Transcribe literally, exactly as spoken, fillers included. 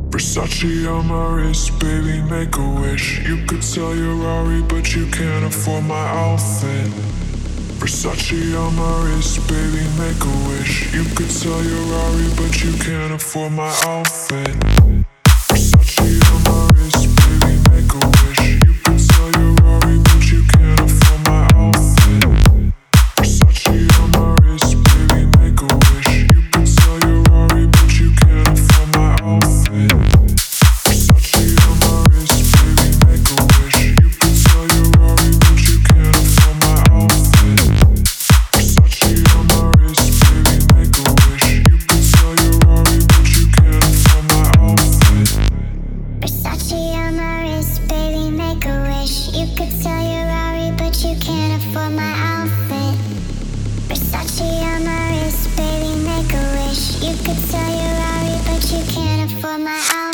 Versace on my wrist, baby, make a wish. You could sell your Rari, but you can't afford my outfit. Versace on my wrist, baby, make a wish. You could sell your Rari, but you can't afford my outfit. Versace on my wrist, baby, make a wish. You could sell your Rari, but you can't afford my outfit. Versace on my wrist, baby, make a wish. You could sell your Rari, but you can't afford my outfit. Versace on my wrist, baby, make a wish. You could sell your Rari, but you can't afford my outfit. Versace on my wrist, baby, make a wish. You could sell your Rari, but you can't afford my outfit. Versace on my wrist, baby, make a wish. You could sell your Rari, but you can't afford my outfit. Versace on my wrist, baby, make a wish. You could sell your Rari, but you can't afford my outfit.